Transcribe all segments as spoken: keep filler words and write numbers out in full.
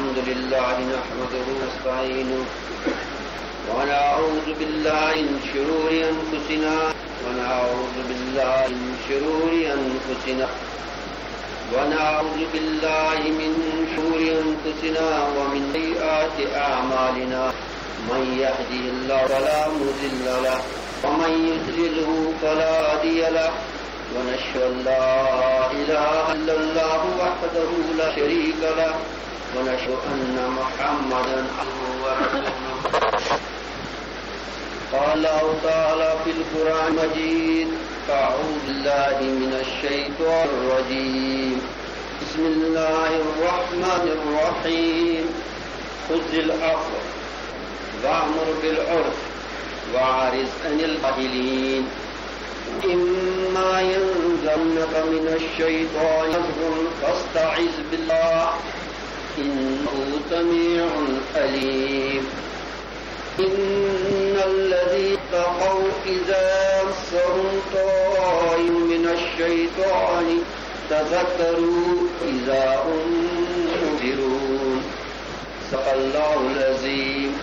الحمد لله نحمده ونستعينه ونعوذ بالله من شرور أنفسنا ونعوذ بالله من شرور أنفسنا ونعوذ بالله من شرور أنفسنا ومن سيئات أعمالنا من يهده الله فلا مضل له ومن يضلله فلا هادي له ونشهد أن لا إله إلا الله وحده لا شريك له ونشهد أن محمدا عبده ورسوله. قال الله تعالى في القرآن المجيد: أعوذ بالله من الشيطان الرجيم بسم الله الرحمن الرحيم خذ العفو وأمر بالعرف وأعرض عن الجاهلين إما ينزغنك من الشيطان نزغ فاستعذ بالله إنه سميع عليم. إن الذين اتقوا إذا مسهم طائف من الشيطان تذكروا إذا هم مبصرون. صدق الله العظيم.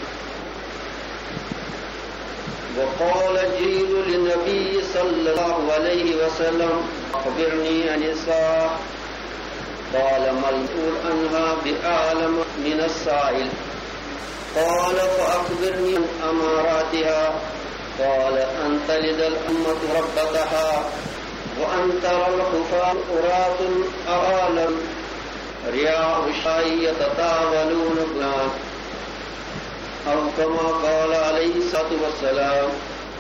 وقال جبريل للنبي صلى الله عليه وسلم: أخبرني عن الساعة. قال: ما المسؤول عنها بأعلم من السائل. قال: فأخبرني عن أماراتها. قال: أن تلد الأمة ربتها وأن ترى الحفاة عراة العالم رياء الشاء يتطاولون الناس أو كما قال عليه الصلاة والسلام.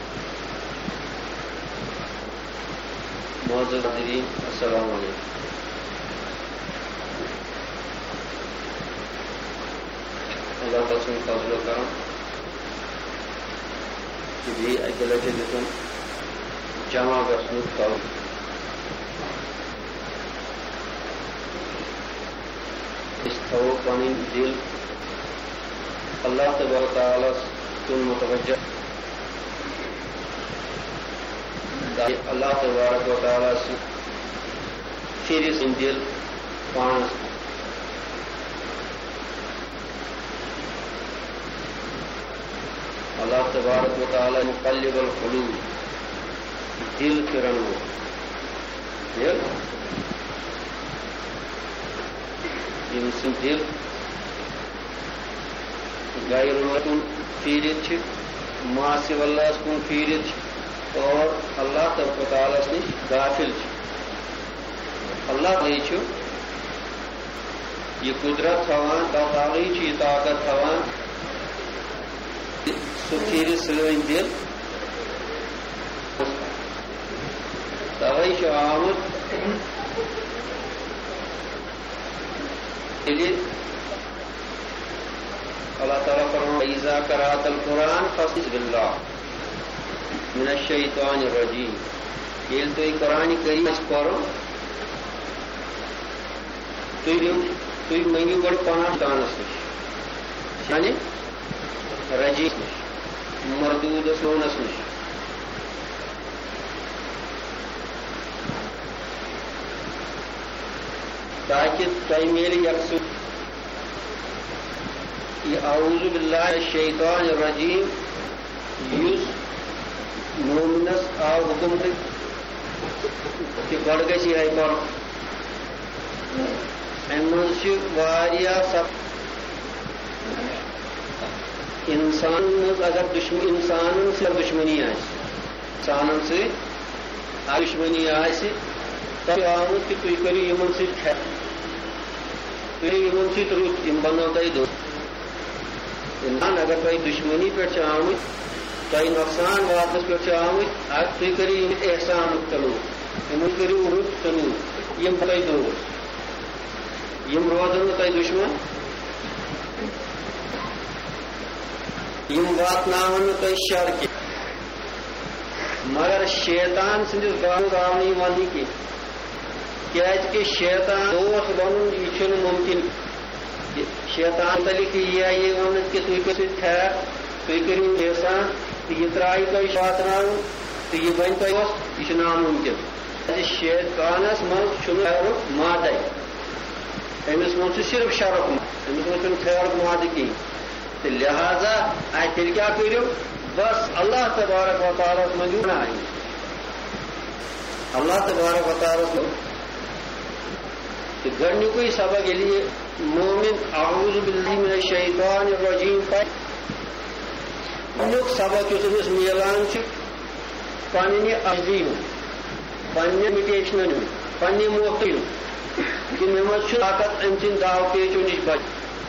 معزز حاضرین، السلام علیکم. اللہ تعالی فضل و کرم کہ بھی اکیلے دتن جمع گژھنُک توفیق. اس تھو پنٕنۍ دل اللہ تبارک تعالیٰ کن متوجہ. اللہ تبارک و تعالیٰ سے پھر سن دل پانس اللہ تبارک و تعالیٰ مقلب القلوب دل پھرن وہ دل یم سن دل غیر اللہ کن پھیرت ماسی اللہ کن پھیرت اور اللہ تبارک و تعالیٰ نش غافل. اللہ تعالیٰ یہ قدرت تھوان تعالیٰ یہ طاقت تھوان سہ پھیرِ سٲنۍ دل. توے آمت ییٚلہِ اللہ تعالیٰ فرمایا: اذا قرأت القرآن فاستعذ باللہ من الشیطان الرجیم. ییٚلہِ تُہۍ قرآن کریم پرو تُہۍ تُہۍ منگِو گۄڈٕ پناہ شیطانس نش یعنی رجیم نش مردودس لونس نش. تاکہ تۄہہِ میلہِ یکسر یہ اعوذ باللہ الشیطان الرجیم یس مومنس آو حکم کہ گۄڈٕ گژھِ یِہے پرُن. امہِ منٛز چھِ واریاہ سب انسان منٛز اگر دشمن انسانن سۭتۍ دشمنی آسہِ انسانن سۭتۍ دشمنی آسہِ تۄہہِ چھُ آمُت کہ تُہۍ کٔرِو یِمن سۭتۍ خیر تُہۍ یِمن سۭتۍ رُت یِم بنو تۄہہِ دوست. انسان اگر تۄہہِ دشمنی پٮ۪ٹھ چھِ آمٕتۍ تۄہہِ نۄقصان واتنس پٮ۪ٹھ چھِ آمٕتۍ تُہۍ کٔرِو یِم احسانُک سلوٗک یِمن کٔرِو رُت سلوٗک یِم تۄہہِ دوست یِم روزن نہٕ تۄہہِ دشمن یِم واتناون نہٕ تۄہہِ شر کینٛہہ. مگر شیطان سٕنٛدِس گامس آو نہٕ یہِ وننہٕ کینٛہہ کیازکہِ شیطان دوست بنُن یہِ چھُنہٕ مُمکِن. شیطان متعلق یہ یہ ون کہ تھی کر خیر تھی کرو احسان تو یہ ترائی تھی واتن تو یہ بن تھی یہ ناممکن. شیطانس من خیر مادے امس من صرف شرف امس وچن تھرڈ مادہ کہیں تو لہذا تیل کیا کرو بس اللہ تبارک و تعالیٰ منگو نہ آئیں اللہ تبارک و تعالیٰ کو گۄڈنیُکُے سبق ییٚلہِ مومن اعوذ باللہ من الشیطان الرجیم پہ گۄڈنیُک سبق یُس أمِس میلان چھُ پننہِ عجزی ہُنٛد پننہِ لِمِٹیشنن ہُنٛد پننہِ موقعہٕ ہُنٛد کہِ مےٚ منٛز چھُ طاقت أمۍ سٕنٛدِ داو پیچو نِش بچ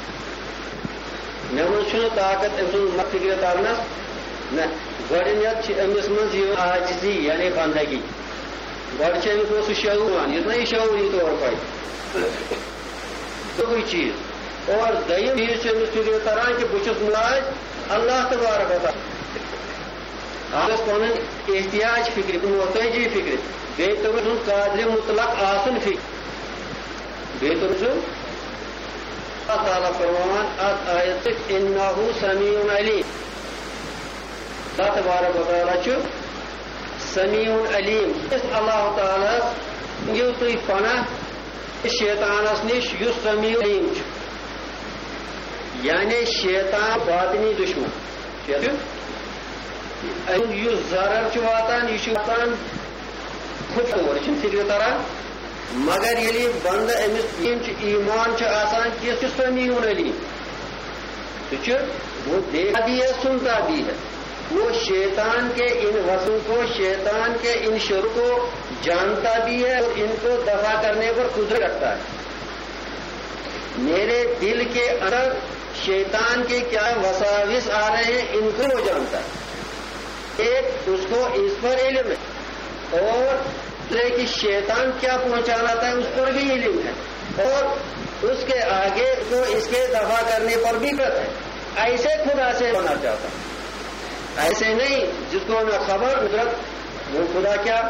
مےٚ منٛز چھُنہٕ طاقت أمۍ سُنٛد مفکر ترنس نہ گۄڈنیٚتھ چھِ أمِس منٛز یِوان عاجزی یعنی بندگی گۄڈٕ چھِ أمِس منٛز سُہ شعوٗر یِوان یُس نہ یہِ شعوٗری طور پٲٹھۍ دوٚیِم چیٖز اور دوٚیِم چیٖز چھُ أمِس فِکرِ تران کہِ بہٕ چھُس ملاج اللہ تبارک و تعالیٰ اَتھ پنُن احتیاج فِکرِ محتٲجی فِکرِ بیٚیہِ تٔمۍ سُنٛد قادرِ مطلق آسُن فِکرِ بیٚیہِ تٔمۍ سُنٛد اللہ تعالیٰ فرمان اتھ آیت اِنَّهُ سمیع علیم اللہ تبارک و تعالیٰ چھُ سمیع علیم اللہ تعالیٰ یِیِو تُہۍ پناہ شیطانس نِش یُس سمیع علیم چھُ یعنی شیطان باطنی دشمن یُس ضرر چھُ واتان یہِ چھُ واتان خود طور یہِ چھُنہٕ فِکرِ تران مگر ییٚلہِ بندٕ أمِس یِم چھِ ایمان چھُ آسان کہِ یہِ چھُ سمیع علیم سُہ چھُ وہ دیکھتا بھی ہے سنتا بھی ہے وہ شیطان کے ان وسوسوں کو شیطان کے ان شر کو جانتا بھی ہے اور ان کو دفع کرنے پر قدرت رکھتا ہے میرے دل کے اندر شیطان کے کیا وساوس آ رہے ہیں ان کو وہ جانتا ہے ایک اس کو اس پر علم ہے اور کہ شیطان کیا پہنچانا تھا اس پر بھی علم ہے اور اس کے آگے کو اس کے دفع کرنے پر بھی قدرت ہے ایسے خدا سے ہونا چاہتا ایسے نہیں جس کو نہ خبر قدرت وہ خدا کیا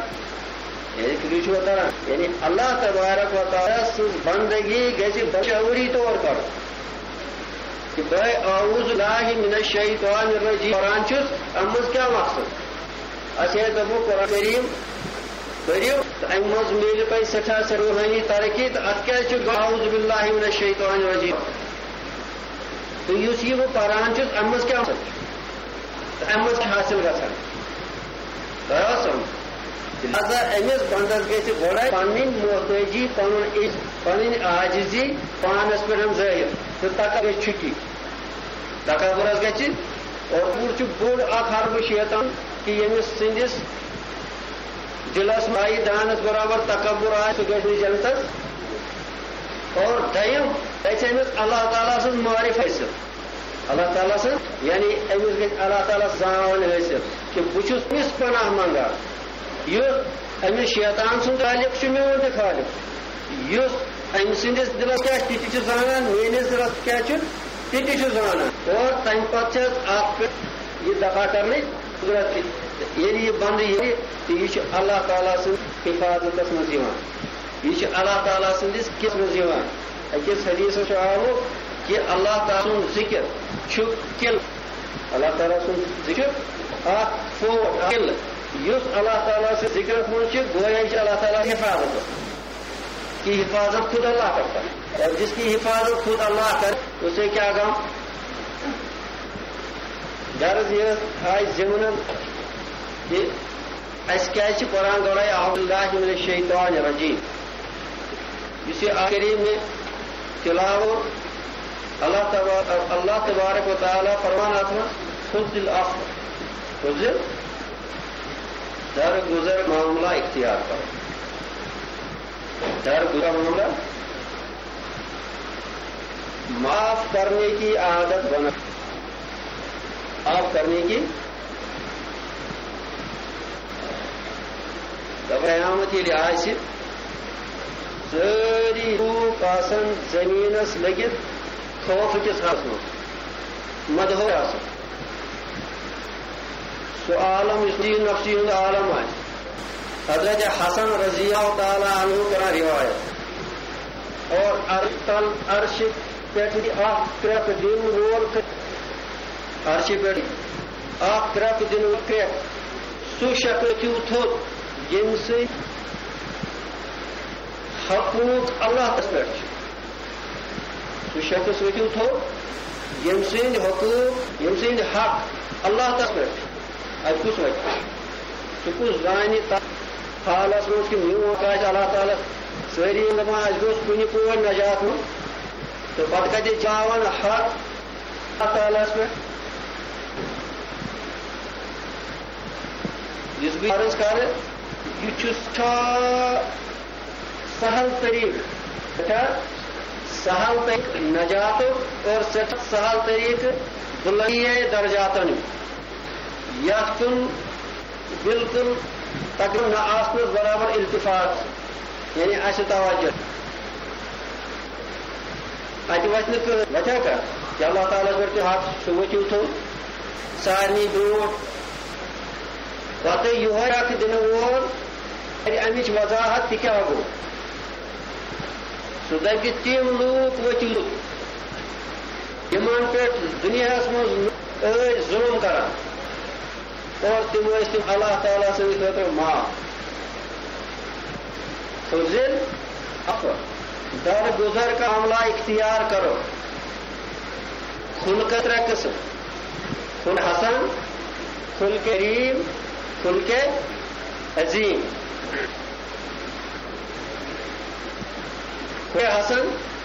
یعنی اللہ تبارک و تعالیٰ بندگی گژھِ بشعوری طور پر کہ بھائی اعوذ باللہ من الشیطان الرجیم قرآن چھُس اَمہِ منٛز کیٛاہ مقصد اَسہِ ہے دوٚپمُت قرآن کریم پٔرِو تہٕ اَمہِ منٛز میلہِ تۄہہِ سٮ۪ٹھاہ سۄ روحٲنی ترقی تہٕ اَتھ کیٛازِ چھُ اعوذ باللہ من الشیطان الرجیم تہٕ یُس یہِ بہٕ پران چھُس اَمہِ منٛز کیٛاہ مقصد تہٕ اَمہِ منٛز چھِ حٲصِل گژھان تۄہہِ سمجھ لہذا أمِس بندس گژھِ گۄڈے پنٕنۍ محتٲجی پنُن عز پنٕنۍ عاجزی پانس پٮ۪ٹھ ظٲہِر تہٕ تکبر گژھِ چھُٹی تکبرس گژھِ اور پوٗرٕ چھُ بوٚڑ اکھ حربہٕ شیطان کہِ ییٚمِس سٕنٛدِس دلس مایہِ دانس برابر تکبر آسہِ سُہ گژھِ نہٕ جنتس اور دوٚیِم گژھِ أمِس اللہ تعالیٰ سٕنٛز معرف حٲصِل اللہ تعالیٰ سٕنٛز یعنی أمِس گژھِ اللہ تعالیٰ زان حٲصِل کہ بہٕ چھُس أمِس پناہ منگان یُس أمِس شیطان سُنٛد خالق چھُ میون تہِ خالق یُس أمۍ سٕنٛدِس دلس کیٛاہ چھُ تہِ چھُ زانان میٲنِس دلس کیٛاہ چھُ تہِ تہِ چھُ زانان اور تمہِ پتہٕ چھِ اتھ پٮ۪ٹھ یہِ دفع کرنٕچ قدرت تہِ ییٚلہِ یہِ بندٕ ییٚلہِ تہٕ یہِ چھُ اللہ تعالیٰ سٕنٛز حفاظتس منٛز یِوان یہِ چھُ اللہ تعالیٰ سٕنٛدِس کِس منٛز یِوان أکِس حدیثس چھُ آمُت کہ اللہ تعالیٰ سُنٛد ذکر چھُ قِل اللہ تعالیٰ سُنٛد ذکر اکھ فوٹ قِل یُس اللہ تعالیٰ سے ذکر منٛز چھُ گویا چھِ اللہ تعالیٰ حفاظت کی حفاظت خود اللہ کرتا ہے اور جس کی حفاظت خود اللہ کرے اسے کیا غم غرض یہ آج ضمن کہ اَسہِ کیٛازِ چھِ قرآن گۄڈے اعوذ باللہ من الشیطان الرجیم یُس یہِ کریم میں تلاوت اللہ تبارک اللہ تبارک و تعالیٰ فرمان اتھ منٛز خُذِ العفو خُذِ درگزر معاملہ اختیار کرو درگزر معاملہ معاف کرنے کی عادت بنا معاف کرنے کی قیامت ییٚلہِ آسہِ سٲری لوٗکھ آسن زٔمیٖنس لٔگِتھ خوفہٕ کِس حالس منٛز مدہوش آسان سُہ عالم یُس نفسی نفسی ہُنٛد عالم آسہِ حضرت حسن رضی اللہ تعالیٰ عنہ کران روایت اور ارتل عرش پٮ۪ٹھ اکھ کرٛٮ۪کھ دِنہٕ وول عرشہِ پٮ۪ٹھ اکھ کرٛٮ۪کھ دِنہٕ وول کرٛٮ۪کھ سُہ شکل چھُ تھوٚد ییٚمہِ سۭتۍ حقوٗق اللہ تس پٮ۪ٹھ چھُ سہ شخص ورتو تھو یم سند حقوق یم سند حق اللہ تس پہ ات کس وت سہ کس زانہ حالس مز کہ میون آس اللہ تعالیٰ ساری دپان اس گوس کن پور نجات من تو پتہ کتہ چاون حق اللہ تعالیٰ پہ اس بہ عرض کر یہ سہل طریق سہل طریق نجات اور سہل طریق بلندی درجاتن یت کن بالکل تقریباً نہ آسنس برابر التفاق یعنی اس توجہ اتہ وتہ وتھا کر کہ اللہ تعالیٰ پہ تہ حق سہ ورتو تھو سارنی برونٹ پتہ یہ اخ دن وول امچ وضاحت تہ کیا گو سہ دپہ تم لوگ ورتو یمن پہ دنیاس مز ظلم کران اور تم تم اللہ تعالیٰ سند خاطر معاف خزل اف در گزر کا عملہ اختیار کرو خلق ترے قسم خلق حسن خلق کریم خلق عظیم خلق حسن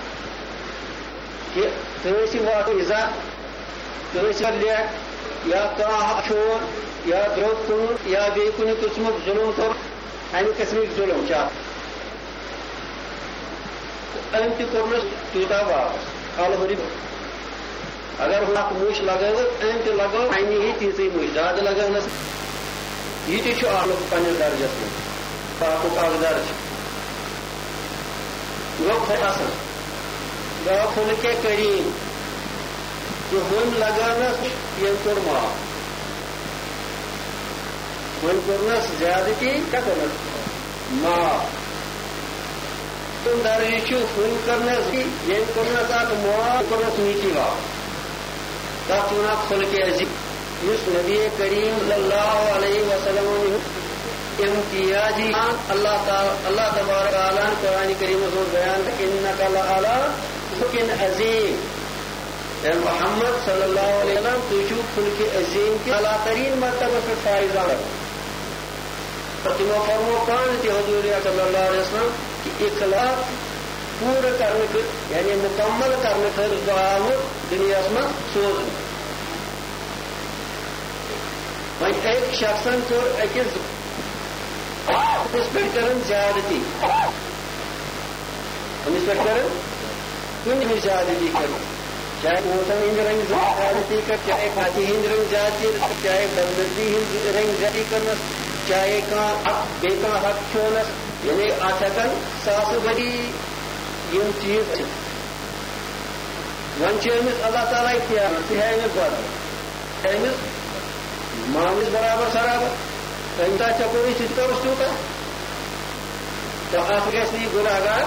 کہ تنسی وات ایزا تنسی لیٹ یا کانٛہہ چھوڑ یا درٛوگ کُنُن یا بیٚیہِ کُنہِ قٕسمُک ظُلم کوٚر اَمہِ قٕسمٕکۍ ظُلم چھِ أمۍ تہِ کوٚرنَس تیوٗتاہ واپس الہُری اگر اکھ مُش لگٲوٕکھ أمۍ تہِ لگٲو اَمہِ ہی تیٖژٕے مُش زیادٕ لگٲونَس یہِ تہِ چھُ اکھ پنٛنِس درجس منٛز پاکُک اکھ درجہٕ گوٚو خۄدا حسن گوٚو خُلقِ کریٖم کہ ہن لگانس یم کوٚر معاف ہن کوٚرنس زیادتی کیا کوٚرنس معاف تم درجہ چھُ ہن کرنس یم کوٚرنس اکھ معاف کوٚرنس نیچی واپس تتھ ونان خلق عظیم یس نبی کریم صلی اللہ علیہ وسلم امتیازی اللہ تعالی اللہ تبارک تعالیٰ قرآن کریم میں بیان انک لعلی خلق عظیم اے محمد صلی اللہ علیہ وسلم تجھو خلق عظیم کی اعلیٰ ترین مرتبہ سے فائزہ لگا تمو فرمو پان تھی حضور صلی اللہ علیہ وسلم کہ اخلاق پورا کرنے کے یعنی مکمل کرنے کے دعاو دنیا میں سوز وہیں ایک شخصن کو ایک اس پر کرن زیادتی ہم اس پر کرن کن بھی زیادتی کرن چاہے موسم ہند رنگ زیادتی کر چاہے کھاتی ہند رنگ زیادتی چاہے بلدی ہند رنگ زیادتی کرنا چاہے کان حق بے کان حق چھوڑنس یعنی آٹھکن ساس بڑی یم چیز ون امس اللہ تعالیٰ اختیار یہ ہے امس بڑھ امس مامس برابر سرابر تمہ دہ چکو یہ تورس تیوتہ تو ات گھس یہ گناہگار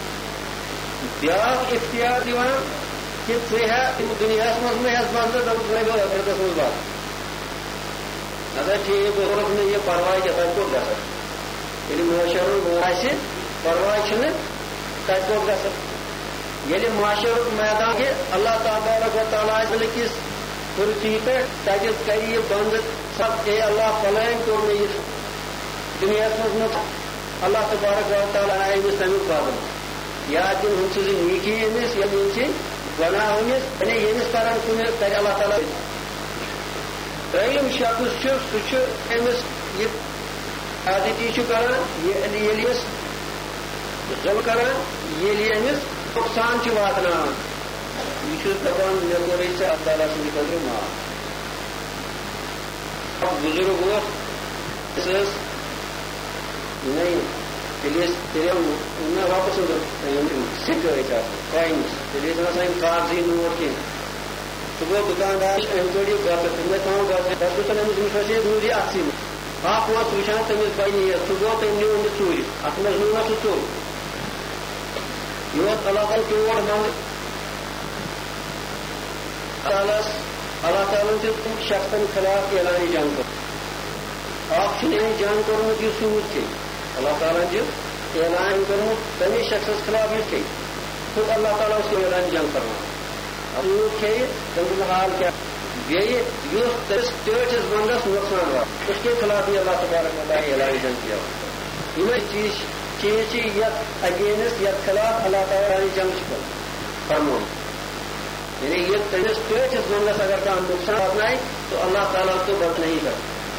بیاکھ اختیار دِوان کہ ژٕ ہیٚکھ دُنیاہس منٛز مہ ہٮ۪س بنٛد تہٕ دپُکھ وۄنۍ گوٚو ٲخرتس منٛز بنٛد اچھا ٹھیٖک بہٕ کوٚرُکھ نہٕ یہِ پرواے کینٛہہ تَتہِ کوٚت گژھان ییٚلہِ معاشرُک آسہِ پرواے چھُنہٕ تَتہِ کوٚت گژھان ییٚلہِ معاشرُک میدان کہِ اللہ تبارک و تعالیٰ آسہِ أکِس کُرسی پٮ۪ٹھ تَتٮ۪تھ کرِ یہِ بنٛد سب اے اللہ فلٲنۍ کوٚر مےٚ یہِ دُنیاہس منٛز نۄقصان اللہ تبارک و تعالیٰ آیہِ أمِس تمیُک بدل یا دِن ہُم سٕنٛز نیکی أمِس ییٚلہِ یِم چھِ گناہ أمِس یعنی ییٚمِس کران کُنہِ کرِ اللہ تعالیٰ ترٛیٚیِم شخص چھُ سُہ چھُ أمِس یہِ عادتی چھُ کران ییٚلہِ أمِس ظُلم کران ییٚلہِ أمِس نۄقصان چھُ واتناوان یہ چھُس دپان مےٚ کوٚرے ژےٚ اللہ تعالیٰ سٕنٛدِ خٲطرٕ معاف اکھ بُزرگ اوس أسۍ ٲس نہیں تیٚلہِ ٲسۍ تیٚلہِ نہ واپس سِکہٕ ٲسۍ آسان کاینٕز تیٚلہِ ٲسۍ آسان یِم کاغذی نوٹ کینٛہہ سُہ گوٚو دُکاندار أمۍ کوٚر یہِ گۄژٕ تٔمۍ ٲسۍ تھاوان گۄژٕ پتہٕ گوٚژھ أمِس أمِس ٲسۍ یہِ روٗدی اَتھسٕے منٛز اکھ اوس وٕچھان تٔمِس بنہِ یہِ سُہ گوٚو تٔمۍ نیوٗ أمِس ژوٗرِ اَتھ منٛز نیوٗ نہ سُہ ژوٚر یہِ اوس اللہ تعالیٰ تور منٛز تعالیٰ اللہ تعالیٰ چھُ تِم شخصن خلاف اعلانہِ جنگ کوٚرمُت اکھ چھُنہٕ أمۍ جنگ کوٚرمُت یہِ سوٗد کھیٚیہِ اللہ تعالیٰ چھُ اعلان کوٚرمُت تٔمِس شخصس خلاف یہِ کھیٚیہِ خود اللہ تعالیٰ اس کے میدان جنگ کرنا اب کھیے تم حال کیا بیٚیہِ یُس تٔمِس ٹٲٹھِس بنٛدس نۄقصان واتہِ اس کے خلاف بھی اللہ تبارک و تعالیٰ اعلان جنگ کیا یِمے چیز چیز چھِ یتھ اگینسٹ یتھ خلاف اللہ تعالیٰ جنگ چھُ فرمون یعنی یہ تٔمِس ٹٲٹھِس بنٛدس اگر کانٛہہ نۄقصان واتنایہِ تو اللہ تعالیٰ تو بد نہیں کرتا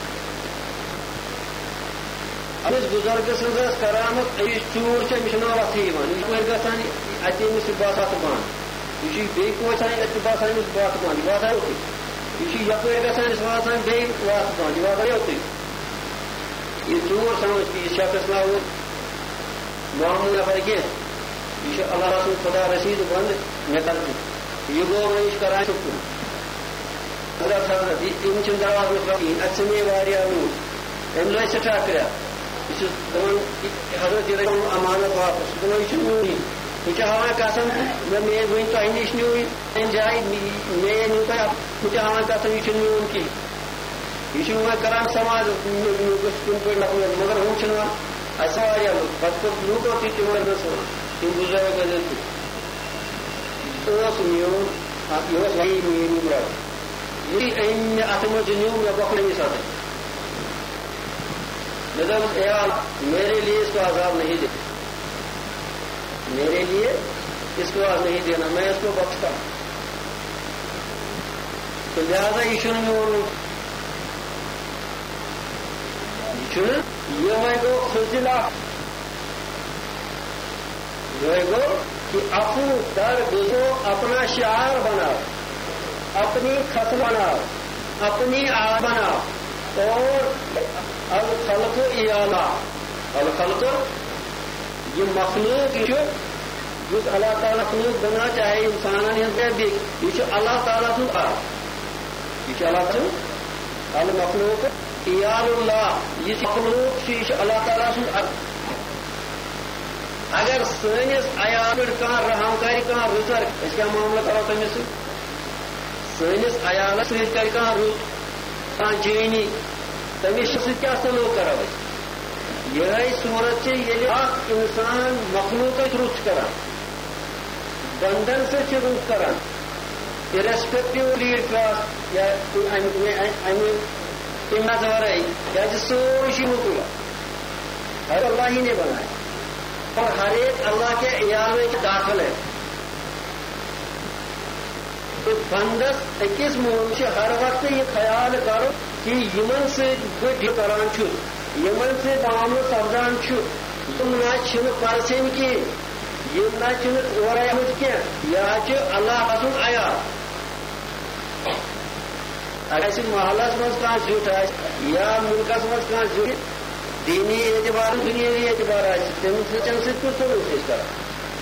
أمِس بُزرگہٕ سٕنٛز ٲس کرامت أمِس چوٗر چھِ أمِس چھُ ناو اَتھٕے یِوان یہِ چھُ پٲٹھۍ گژھان اَتہِ أمِس چھُ باسان تہٕ بنٛد یہِ چھُ بیٚیہِ کوچان اَتہِ چھُ باسان أمِس باتھ بنٛد یہِ واتان یوٚتُے یہ یپٲرۍ گژھان أمِس واتان بیٚیہِ واتھ بنٛد یہِ واتان یوٚتُے یہِ ژوٗر سمجھ کہِ یہِ شخص نہ ہو معموٗل نفر کینٛہہ یہِ چھُ اللہ سُنٛد خدا رسیٖد بنٛد مےٚ کر یہِ گوٚو وۄنۍ یہِ چھُ کران شُکُر حضرت حضرت یِم چھِنہٕ دروازٕ منٛز کِہیٖنۍ اَتہِ ژھٕنے واریاہ لوٗکھ أمۍ لٲج سٮ۪ٹھاہ کرٛٮ۪کھ یہ دپان حضرت یہ رٔٹِو امانت واپس دپان یہ میونٕے یہ ہاوان قسم مے ون تۄہہِ نِش نیوٗ یہِ جایہِ مے نیوٗ تۄہہِ ہُہ تہِ ہاوان قسم یہ میون کینٛہہ یہ وۄنۍ کران سماج گوٚژھ کُنہِ پٲٹھۍ نفر مگر ہُم چھِنہٕ وۄنۍ اَسہِ واریاہ لُکھ پتہٕ کوٚر لوٗکو تہِ تِمن گٔژھ تِم بُزرگ ٲسۍ تہِ اوس میون یہِ اوس وۄنۍ میٲنی برادر یہِ أمۍ مےٚ اَتھٕ منٛز نیوٗ مےٚ بۄکھلٲوِس ساتہٕ میں دوست اے میرے لیے اس کو عذاب نہیں دینا میرے لیے اس کو عذاب نہیں دینا میں اس کو بخشتا ہوں تو لہذا یہ چھُنہٕ میون یہ چھُنہٕ یِہوے گوٚو خٔزِلہ یِہوے گوٚو کہ اپو در گزو اپنا شعار بناؤ اپنی خط بناؤ اپنی آ بناؤ اور الخلق اعلیٰ الخلق یہ مخلوق یہ اللہ تعالیٰ مخلوق بنا چاہے انسان یہ اللہ تعالیٰ سن آ یہ اللہ سن المخلوق اعال اللہ یہ مخلوق یہ اللہ تعالیٰ سن اگر سنس عیال کھانا رحم کر رٕژر أسۍ کیٛاہ معاملہٕ کرو تٔمِس سۭتۍ سٲنِس عیالس سۭتۍ کرِ کانٛہہ رُت کانٛہہ جٲنی تٔمِس سۭتۍ کیٛاہ سلوٗک کرو أسۍ یِہے صوٗرت چھِ ییٚلہِ اکھ اِنسان مخلوٗقس رُت چھُ کران بنٛدن سۭتۍ چھُ رُت کران اِرریسپیکٹِو لیٖڈ کاسٹ یا امہِ امہِ تمہِ ورٲے کیٛازِ سورُے چھُ مُکُل ہر اللہ ہی نے بنایا اور ہر ایک اللہ کے عیال میں داخل ہے تو بندس أکِس موہم سے ہر وقت یہ خیال کرو کہ یمن سے بہٕ کران چھُس یمن سے معاملہٕ سپدان چھُ یِم نہ چھِنہٕ پرژھٕنۍ کینٛہہ یِم نہ چھِنہٕ اورے آمٕتۍ کینٛہہ یہِ حظ چھُ اللہ سُنٛد عیال اگر اَسہِ محلس منٛز کانٛہہ زیُٹھ آسہِ یا مُلکس منٛز کانٛہہ زیُٹھ دینی اعتبار دُنیٲوی اعتبار آسہِ تٔمِس سۭتۍ سۭتۍ کُس سلوٗک چھِ أسۍ کران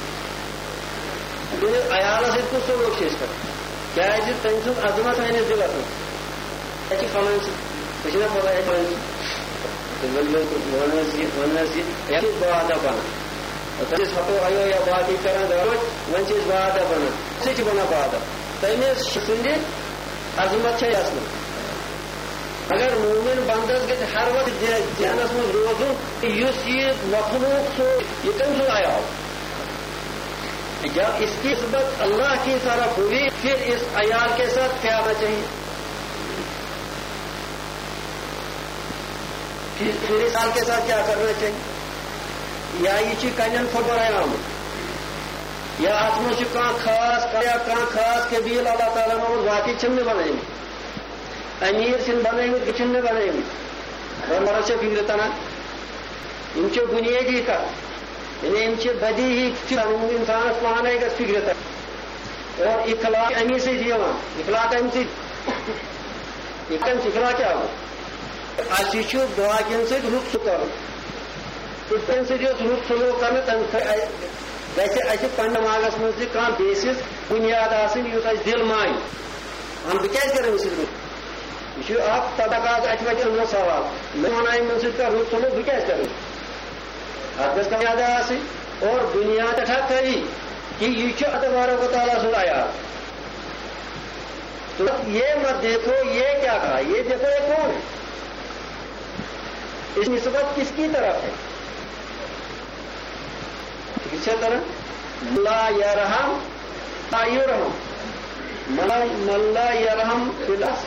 تٔمِس عیالس سۭتۍ کُس سلوٗک چھِ أسۍ کران کیٛازِ تٔمۍ سٕنٛز عظمت سٲنِس دِلس منٛز اَسہِ چھِ فلٲنۍ سۭتۍ أسۍ چھِنہ پتہ اَسہِ فلٲنۍ سۭتۍ وَن حظ یہِ وَن حظ یہِ یہِ چھِ بادا بنان تٔمِس ہَتو اَیو یا باقٕے کران دعوت وۄنۍ چھِ أسۍ بادا بنان سُہ چھِ بنان بادا تٔمِس سٕنٛدِ عظمت چھےٚ یَس منٛز اگر مومن بندس گژھِ ہر وقت ذہنس منٛز روزُن یُس یہِ مخلوق سوز یہِ کٔمۍ سُنٛد عیال جب اس کی نسبت اللہ کی طرف ہوئی پھر اس عیال کے ساتھ کیا ہونا چاہیے پھر اس عیال کے ساتھ کیا کرنا چاہیے یا یہ چھ کنن پھٹراے آمُت یا اتھ منٛز چھُ کانٛہہ خاص یا کانٛہہ خاص قبیٖل اللہ تعالیٰ ہن واقعی چھِنہٕ مےٚ بنٲومٕتۍ امیر چھِنہٕ بنٲومٕتۍ یہِ چھِنہٕ مےٚ بنٲومٕتۍ مرد چھےٚ فِکرِ تران یِم چھِ بُنیٲدی کتھ یعنی یِم چھِ بدیہی انسانس پانے گژھِ فِکرِ تران اور اخلاق امی سۭتۍ یِوان اخلاق امہِ سۭتۍ یہِ کٔمِس اخلاق کیٛاہ گوٚو اَسہِ چھُ باقین سۭتۍ رُت سُہ کرُن تہٕ تمہِ سۭتۍ یۄس رُت سلوٗک کرنہٕ تمہِ گژھِ اَسہِ پننہِ دٮ۪ماغس منٛز تہِ کانٛہہ بیسِس بُنیاد آسٕنۍ یُس اَسہِ دِل مانہِ اہن بہٕ کیٛازِ کرٕ أمِس سۭتۍ رُت یہِ چھُ اکھ تبقات اَتہِ واتہِ أنٛدرٕ سوال مےٚ وَنان یِمن سۭتۍ کر رُت سلوٗک بہٕ کیٛازِ کرٕ اتھ گژھِ کانٛہہ بُنیاد آسٕنۍ اور بُنیاد ٹھکٲیی کہ یہ چھُ تبارک و تعالیٰ سُنٛد عیال تو یہ مت دیکھو یہ کیا کہا یہ دیکھو یہ کون ہے اس نسبت کس کی طرف ہے کس طرح لا یرحم لا یرحم من لا یرحم فی الارض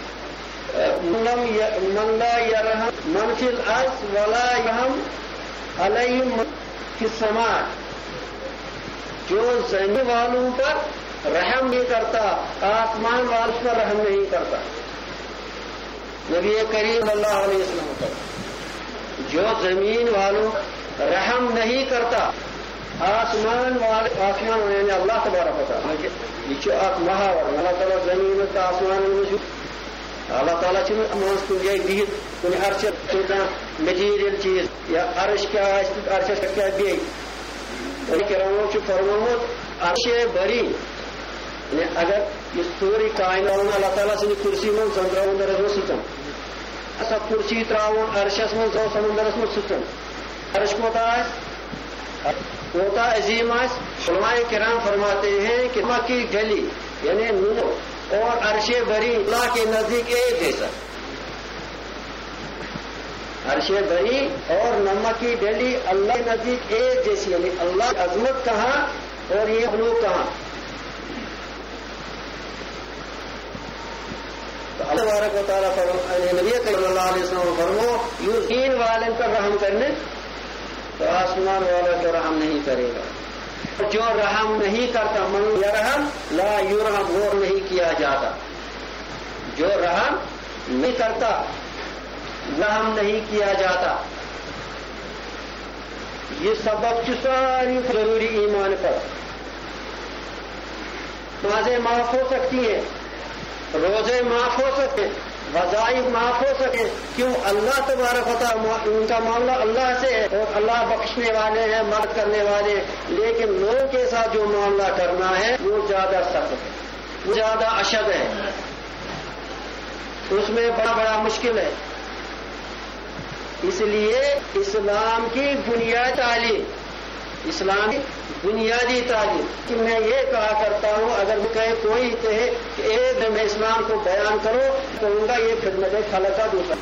من لا یرحم من فی الارض ولا یرحم علیہم فی السماء. جو زمین والوں پر رحم نہیں کرتا آسمان والوں پر رحم نہیں کرتا. نبی کریم صلی اللہ علیہ وسلم پر جو زمین والوں رحم نہیں کرتا آسمان والے آسمان یعنی اللہ تبارک و تعالیٰ یہ اخ محاور اللہ تعالیٰ زمین تو آسمان اللہ تعالیٰ مان کن جائے بہت کن عرشس میٹیریل چیز یا عرش کیا عرشس کیا بیٚیہِ کرامو فرمومت عرش بری یعنی اگر یہ سوری کائنات اللہ تعالیٰ سن کرسی من سندرس من ستن سا کرسی تراؤن عرشس من سمندرس من ستن عرش کوتا کوتا عظیم علماء کرام فرماتے ہیں کہ نمک کی ڈلی یعنی نور اور عرش بری اللہ کے نزدیک ایک جیسا. عرش بری اور نمک کی ڈلی اللہ کے نزدیک ایک جیسی یعنی اللہ کی عظمت کہاں اور یہ مخلوق کہاں. تو اللہ تبارک و تعالیٰ نبی صلی اللہ علیہ وسلم فرمو یوں دین والے پر رحم کرنے تو آسمان والا تو رحم نہیں کرے گا. جو رحم نہیں کرتا من یرحم لا یرحم وہ نہیں کیا جاتا. جو رحم نہیں کرتا رحم نہیں کیا جاتا. یہ سبق کی ساری ضروری ایمان پر. نمازیں معاف ہو سکتی ہیں روزے معاف ہو سکے وظائف معاف ہو سکے کیوں اللہ تبارک و تعالیٰ ان کا معاملہ اللہ سے ہے اور اللہ بخشنے والے ہیں مدد کرنے والے ہیں. لیکن لوگوں کے ساتھ جو معاملہ کرنا ہے وہ زیادہ سخت ہے وہ زیادہ اشد ہے اس میں بڑا بڑا مشکل ہے. اس لیے اسلام کی بنیادی تعلیم اسلام کی بنیادی تعلیم کہ میں یہ کہا کرتا ہوں اگر کہے کوئی کہے کہ ایک دن اسلام کو بیان کرو کہوں گا یہ خدمت خلق کا دوسرا.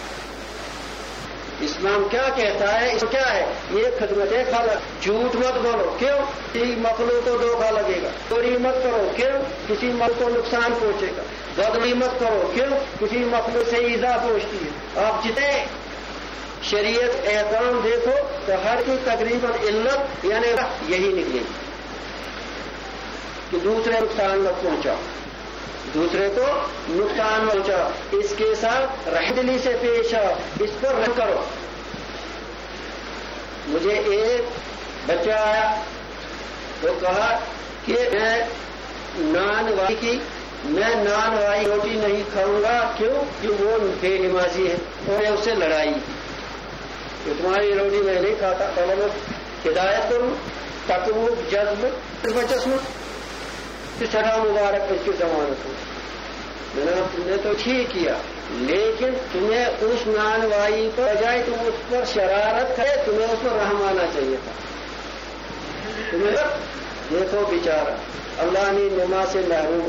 اسلام کیا کہتا ہے اس کیا ہے یہ خدمت خلق. جھوٹ مت بولو کیوں کسی مخلوق کو دھوکہ لگے گا. چوری مت کرو کیوں کسی مخلوق کو نقصان پہنچے گا. بدلی مت کرو کیوں کسی مخلوق سے ایذا پہنچتی ہے. آپ جتنے شریعت احکام دیکھو تو ہر کی تقریباً علت یعنی یہی نکلے گی کہ دوسرے نقصان مت پہنچاؤ دوسرے کو نقصان مت پہنچاؤ. اس کے ساتھ رحمدلی سے پیش آؤ اس پر رحم کرو. مجھے ایک بچہ آیا وہ کہا کہ میں نان وائی کی میں نان وائی روٹی نہیں کھاؤں گا کیوں کہ وہ بے نمازی ہے اور میں اس سے لڑائی کہ تمہاری روٹی میں نہیں کھاتا. طلب ہدایت کروں تقوی جذب بچسم چھٹا مبارک اس کی ضمانت ہو. میں نے تم نے تو ٹھیک کیا لیکن تمہیں اس نانوائی پر بجائے تم اس پر شرارت کرے تمہیں اس پر رحم آنا چاہیے تھا. تمہیں دیکھو بیچارہ اللہ نے نماز سے محروم.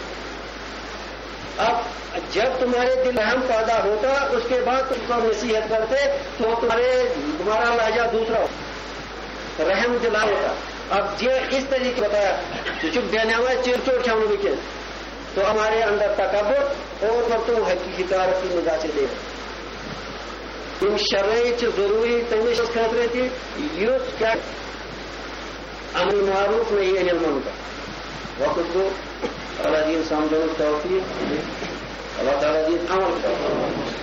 اب جب تمہارے دل رحم پیدا ہوتا اس کے بعد تم کو نصیحت کرتے تو تمہارے تمہارا لہجہ دوسرا ہوتا رحم دلا ہوتا. اب یہ اس طریقے بتایا تو چپ دینے ہوئے چیر چوٹ چھاؤں بھی تو ہمارے اندر تکبر اور پھر تم حقیقی تارت کی نگاہ سے دے تم شرائط ضروری تمیش خطرے تھی یوز کیا امر معروف نہیں ہے علم کا وقت کو اللہ دین سمجھو توفیق اللہ تعالیٰ دین عمل کرو.